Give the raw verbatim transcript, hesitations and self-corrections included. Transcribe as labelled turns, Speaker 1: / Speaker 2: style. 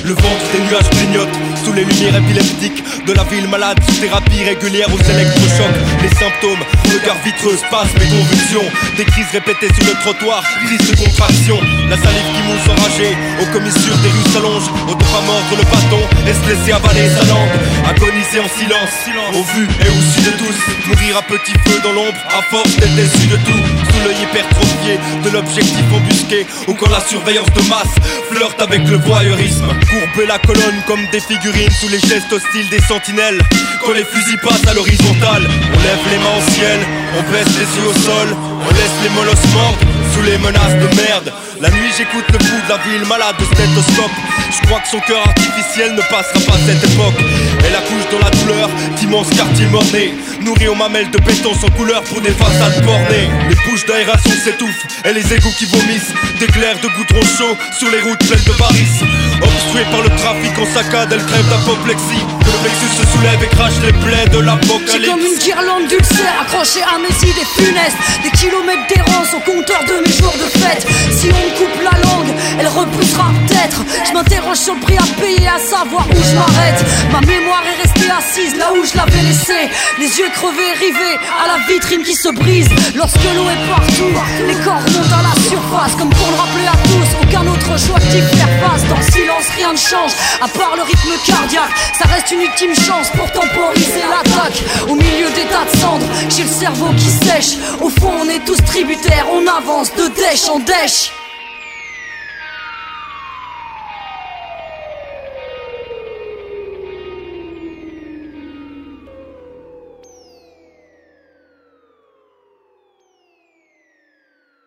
Speaker 1: Le ventre des nuages clignote sous les lumières épileptiques de la ville malade, sous thérapie régulière aux électrochocs. Les symptômes, regard vitreux, spasmes et convulsions, des crises répétées sur le trottoir, crise de contraction. La salive qui mousse enragée, aux commissures des rues s'allonge, autant pas mordre le bâton et se laisser avaler sa langue. Agoniser en silence, au vu et au su de tous, mourir à petit feu dans l'ombre, à force d'être déçu de tout. Sous l'œil hypertrophié de l'objectif embusqué, ou quand la surveillance de masse flirte avec le voyeurisme. Courber la colonne comme des figurines sous les gestes hostiles des sentinelles. Quand les fusils passent à l'horizontale, on lève les mains au ciel, on baisse les yeux au sol, on laisse les molosses mortes sous les menaces de merde. La nuit j'écoute le pouls de la ville malade de stéthoscope. Je crois que son cœur artificiel ne passera pas cette époque. Elle accouche dans la douleur d'immenses quartiers mornés, nourris aux mamelles de béton sans couleur pour des façades bornées. Les bouches d'aération s'étouffent et les égouts qui vomissent d'éclairs de goudron chaud sur les routes pleines de varices. Obstruées par le trafic en saccade, elle crève d'apoplexie. Le plexus se soulève et crache les plaies de l'apocalypse.
Speaker 2: J'ai comme une guirlande d'ulcères accrochée à mes idées funestes, des kilomètres d'errance au compteur de mes jours de fête. Si on me coupe la langue, elle repoussera peut-être. Je m'interroge sur le prix à payer, à savoir où je m'arrête. Ma mémoire est restée assise là où je l'avais laissée, les yeux crevés, rivés à la vitrine qui se brise. Lorsque l'eau est partout, les corps montent à la surface, comme pour le rappeler à tous, aucun autre choix que d'y faire face. Dans le silence rien ne change, à part le rythme cardiaque. Ça reste une ultime chance pour temporiser l'attaque. Au milieu des tas de cendres, j'ai le cerveau qui sèche. Au fond on est tous tributaires, on avance de dèche en dèche.